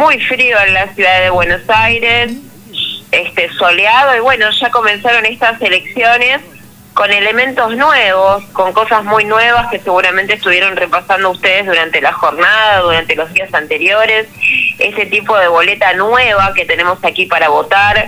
muy frío en la ciudad de Buenos Aires, soleado, y bueno, ya comenzaron estas elecciones con elementos nuevos, con cosas muy nuevas que seguramente estuvieron repasando ustedes durante la jornada, durante los días anteriores, ese tipo de boleta nueva que tenemos aquí para votar.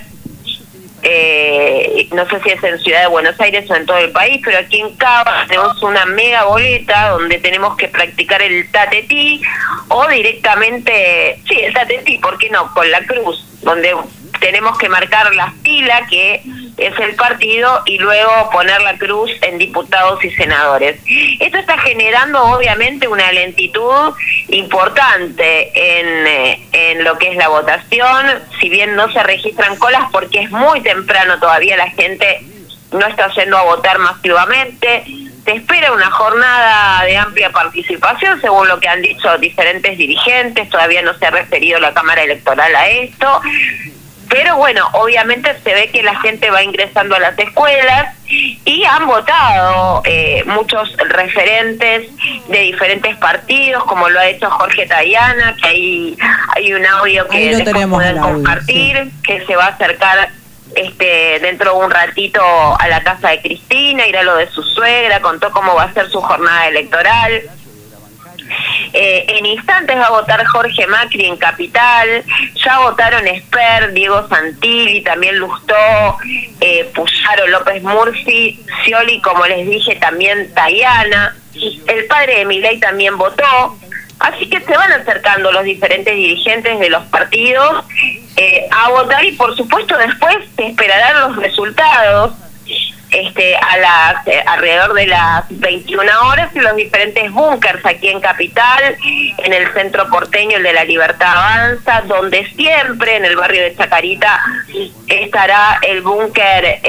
No sé si es en Ciudad de Buenos Aires o en todo el país, pero aquí en Cava tenemos una mega boleta donde tenemos que practicar el tatetí o directamente, sí, el tatetí, ¿por qué no?, con la cruz, donde tenemos que marcar la fila, que es el partido, y luego poner la cruz en diputados y senadores. Esto está generando obviamente una lentitud importante en lo que es la votación, si bien no se registran colas porque es muy temprano todavía, la gente no está yendo a votar masivamente. Se espera una jornada de amplia participación, según lo que han dicho diferentes dirigentes, todavía no se ha referido la Cámara Electoral a esto. Pero bueno, obviamente se ve que la gente va ingresando a las escuelas y han votado muchos referentes de diferentes partidos, como lo ha hecho Jorge Tayana, que hay un audio que después pueden compartir, sí, que se va a acercar dentro de un ratito a la casa de Cristina, ir a lo de su suegra, contó cómo va a ser su jornada electoral. En instantes va a votar Jorge Macri en Capital, ya votaron Esper, Diego Santilli, también Lustó, Puyaro, López Murphy, Scioli, como les dije, también Tayana, el padre de Milei también votó, así que se van acercando los diferentes dirigentes de los partidos a votar, y por supuesto después se esperarán los resultados alrededor de las 21 horas en los diferentes búnkers aquí en Capital, en el centro porteño, el de la Libertad Avanza, donde siempre en el barrio de Chacarita estará el búnker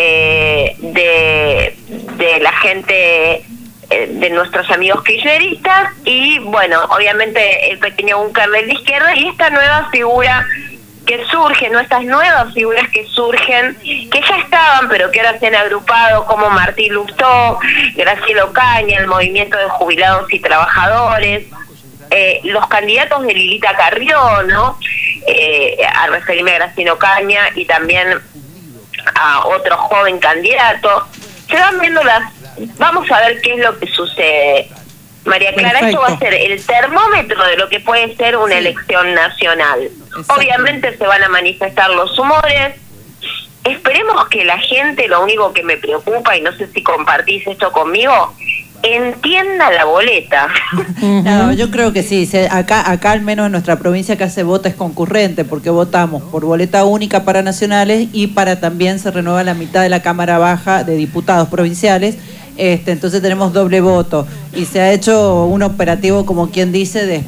de la gente, de nuestros amigos kirchneristas, y bueno, obviamente el pequeño búnker de la izquierda, y esta nueva figura que surgen, ¿no?, estas nuevas figuras que surgen, que ya estaban, pero que ahora se han agrupado, como Martín Lustó, Graciela Ocaña, el Movimiento de Jubilados y Trabajadores, los candidatos de Lilita Carrión, ¿no?, a referirme a Graciela Ocaña y también a otro joven candidato. Se van viendo vamos a ver qué es lo que sucede. María Clara, Perfecto. Esto va a ser el termómetro de lo que puede ser una elección nacional. Exacto. Obviamente se van a manifestar los humores. Esperemos que la gente, lo único que me preocupa, y no sé si compartís esto conmigo, entienda la boleta. No, yo creo que sí. Acá al menos en nuestra provincia acá se vota es concurrente, porque votamos por boleta única para nacionales y para también se renueva la mitad de la Cámara Baja de diputados provinciales. Entonces tenemos doble voto y se ha hecho un operativo, como quien dice,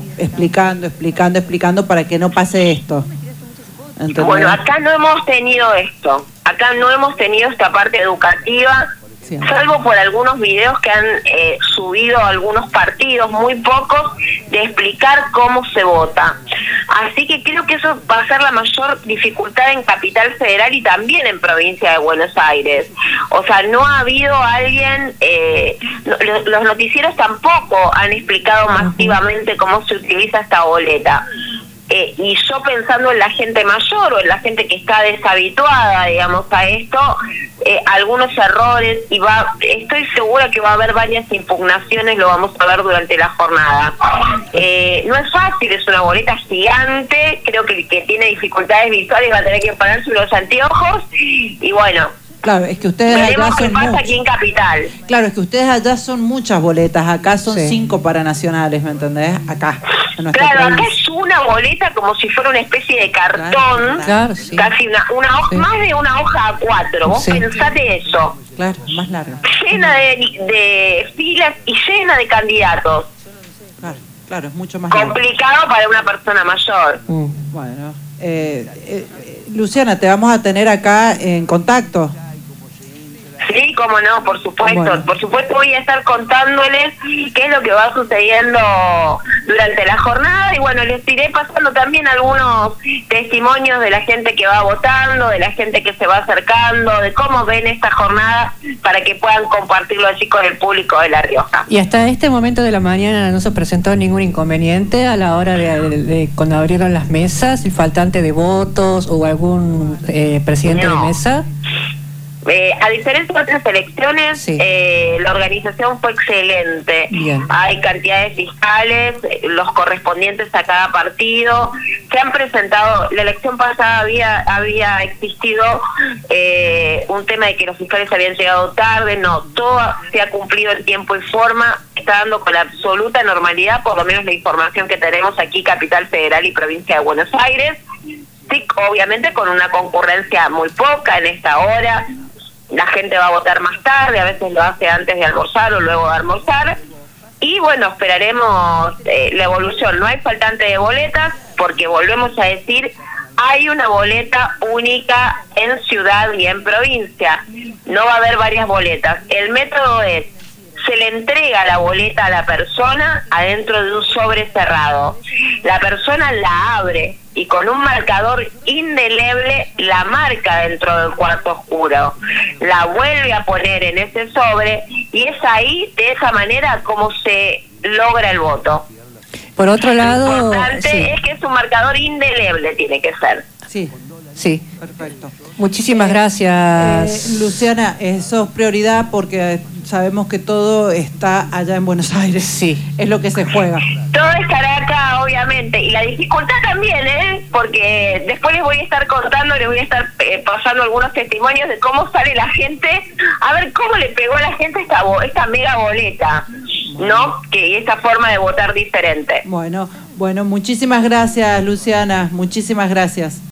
explicando para que no pase esto. ¿Entendés? Bueno, acá no hemos tenido esto, acá no hemos tenido esta parte educativa, sí, salvo por algunos videos que han subido algunos partidos, muy pocos, de explicar cómo se vota. Así que creo que eso va a ser la mayor dificultad en Capital Federal y también en Provincia de Buenos Aires. O sea, no ha habido alguien, los noticieros tampoco han explicado masivamente cómo se utiliza esta boleta. Y yo pensando en la gente mayor o en la gente que está deshabituada, digamos, a esto, algunos errores, y estoy segura que va a haber varias impugnaciones, lo vamos a ver durante la jornada. No es fácil, es una boleta gigante, creo que el que tiene dificultades visuales va a tener que ponerse los anteojos, y bueno, claro, es que ustedes veremos qué pasa aquí en Capital. Claro, es que ustedes allá son muchas boletas, acá son 5 para nacionales, ¿me entendés? Acá. Claro, acá es una boleta como si fuera una especie de cartón, claro, sí, casi una hoja, sí, más de una hoja A4, vos sí, pensate eso. Claro, más larga. Llena de filas y llena de candidatos. Claro, es mucho más complicado largo para una persona mayor. Bueno, Luciana, te vamos a tener acá en contacto. Sí, cómo no, por supuesto. Bueno. Por supuesto voy a estar contándoles qué es lo que va sucediendo durante la jornada y bueno, les iré pasando también algunos testimonios de la gente que va votando, de la gente que se va acercando, de cómo ven esta jornada para que puedan compartirlo allí con el público de La Rioja. Y hasta este momento de la mañana no se presentó ningún inconveniente a la hora de cuando abrieron las mesas, el faltante de votos o algún presidente de mesa. A diferencia de otras elecciones, sí, la organización fue excelente. Bien. Hay cantidades fiscales, los correspondientes a cada partido. Se han presentado, la elección pasada había existido un tema de que los fiscales habían llegado tarde. No, todo se ha cumplido en tiempo y forma. Está dando con absoluta normalidad, por lo menos la información que tenemos aquí, Capital Federal y Provincia de Buenos Aires. Sí, obviamente con una concurrencia muy poca en esta hora. La gente va a votar más tarde, a veces lo hace antes de almorzar o luego de almorzar. Y bueno, esperaremos la evolución. No hay faltante de boletas porque volvemos a decir, hay una boleta única en ciudad y en provincia. No va a haber varias boletas. El método es, se le entrega la boleta a la persona adentro de un sobre cerrado. La persona la abre y con un marcador indeleble la marca dentro del cuarto oscuro. La vuelve a poner en ese sobre y es ahí, de esa manera, como se logra el voto. Por otro lado, lo importante sí, es que es un marcador indeleble, tiene que ser. Sí, sí. perfecto. Muchísimas gracias. Luciana, eso es prioridad porque sabemos que todo está allá en Buenos Aires. Sí. Es lo que se juega. Todo estará acá, obviamente, y la dificultad también, porque después les voy a estar contando, les voy a estar pasando algunos testimonios de cómo sale la gente, a ver cómo le pegó a la gente esta mega boleta, ¿no? Que esta forma de votar diferente. Bueno, muchísimas gracias, Luciana, muchísimas gracias.